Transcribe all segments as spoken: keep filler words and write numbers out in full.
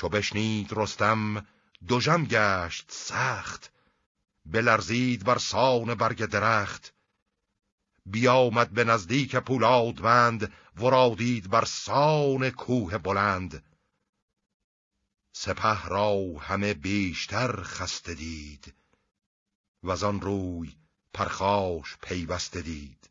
چو بشنید رستم دژم گشت سخت، بلرزید بر سان برگ درخت. بیامد به نزدیک پولادوند، ورا دید بر سان کوه بلند. سپه را همه بیشتر خسته دید، وزان روی پرخاش پیوسته دید.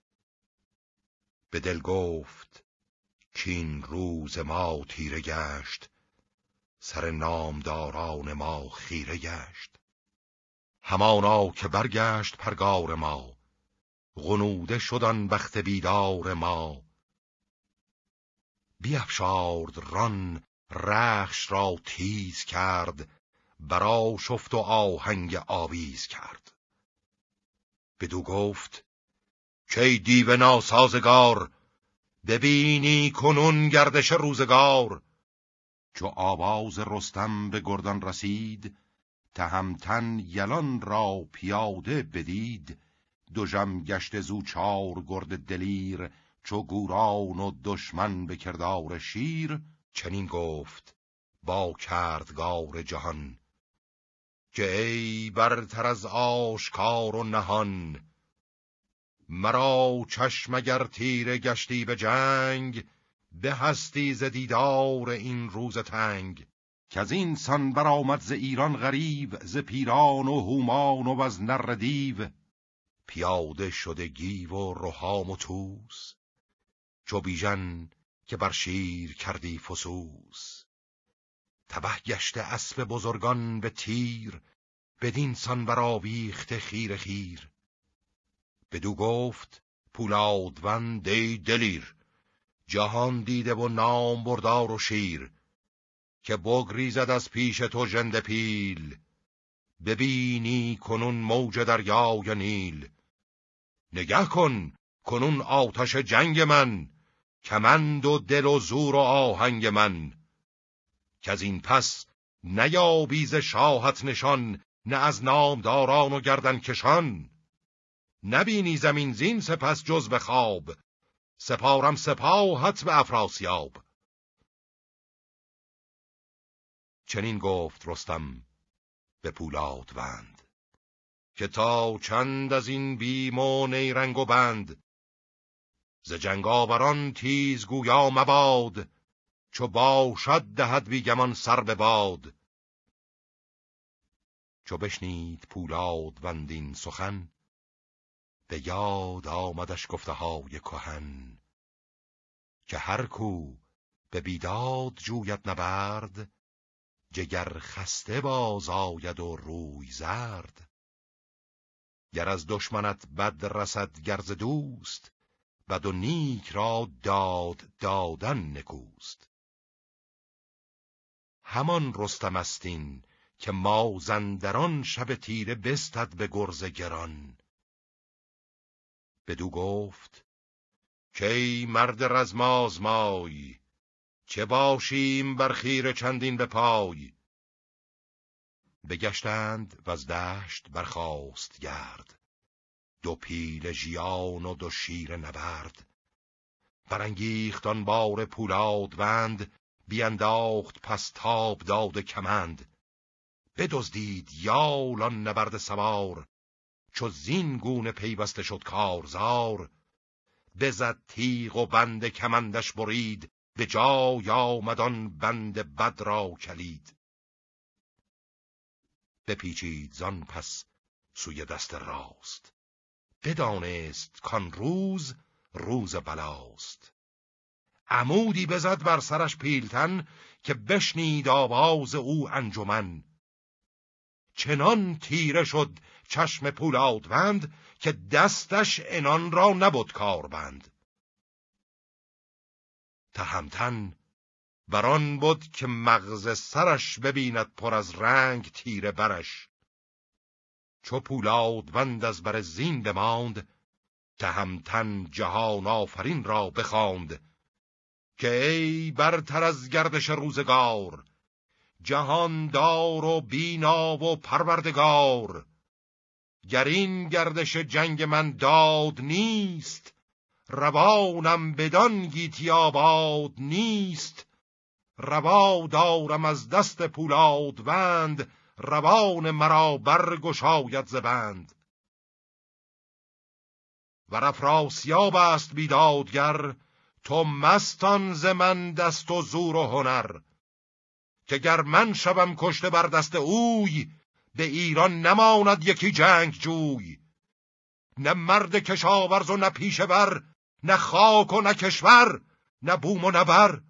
به دل گفت کین روز ما تیره گشت، سر نامداران ما خیره گشت. همانا که برگشت پرگار ما، غنوده شد آن بخت بیدار ما. بیفشارد ران رخش را تیز کرد، برا شفت و آهنگ آویز کرد. بدو گفت کی دیو ناسازگار، ببینی کنون گردش روزگار. چو آواز رستم به گردان رسید، تهمتن یلان را پیاده بدید. دژم گشت زو چار گرد دلیر، چو گوران و دشمن به کردار شیر. چنین گفت با کردگار جهان، که ای برتر از آشکار و نهان. مرا چشم اگر تیره گشتی به جنگ، به هستی ز دیدار این روز تنگ. که از این سان برآمد ز ایران غریو، ز پیران و هومان و از نره دیو. پیاده شده گیو و رهام و توس، چو بیژن که بر شیر کردی فسوس. تبه گشته اسب بزرگان به تیر، بدین سان برآویخته خیر خیر. بدو گفت پولادوند ای دلیر، جهان دیده و نام بردار و شیر. که بگریزد از پیش تو ژنده پیل، ببینی کنون موج دریای نیل. نگه کن کنون آتش جنگ من، کمند و دل و زور و آهنگ من. که از این پس نیابی ز شاهت نشان، نه از نامداران و گردن کشان. نبینی زمین زین سپس جز به خواب، سپارم سپاهت به افراسیاب. چنین گفت رستم به پولادوند، که تا چند از این بیم و نیرنگ و بند. ز جنگاوران تیز گویا مباد، چو باشد دهد بیگمان سر به باد. چو بشنید پولادوند این سخن، به یاد آمدش گفته های کهن. که هر کو به بیداد جوید نبرد، جگر خسته باز آید و روی زرد. گر از دشمنت بد رسد گر ز دوست، بد و نیک را داد دادن نکوست. همان رستم است این که مازندران شب تیره بستد به گرز گران. بدو گفت که ای مرد رزم آزمای، چه باشیم بر خیره چندین به پای. بگشتند و از دشت برخاست گرد، دو پیل ژیان و دو شیر نبرد. برانگیخت آن بار پولادوند، بینداخت پس تاب داد کمند. بدزدید یال آن نبرد سوار، چو زین گونه پیوسته شد کارزار. بزد تیغ و بند کمندش برید، به جای آمد آن بند بد را کلید. بپیچید زان پس سوی دست راست، بدانست کان روز روز بلاست. عمودی بزد بر سرش پیلتن، که بشنید آواز او انجمن. چنان تیره شد چشم پولادوند، که دستش عنان را نبود کاربند. تهمتن بران بود که مغز سرش ببیند پر از رنگ تیره برش. چو پولادوند از بر زین بماند، تهمتن جهان آفرین را بخواند. که ای برتر از گردش روزگار، جهاندار و بینا و پروردگار. گر این گردش جنگ من داد نیست، روانم بدان گیتی آباد نیست. روا دارم از دست پولادوند، روان مرا برگشاید ز بند. ور افراسیاب است بیدادگر، تو مستان ز من دست و زور و هنر. که گر من شوم کشته بر دست اوی، به ایران نماند یکی جنگ جوی. نه مرد کشاورز و نه پیشه ور، نه خاک و نه کشور، نه بوم و نه بر.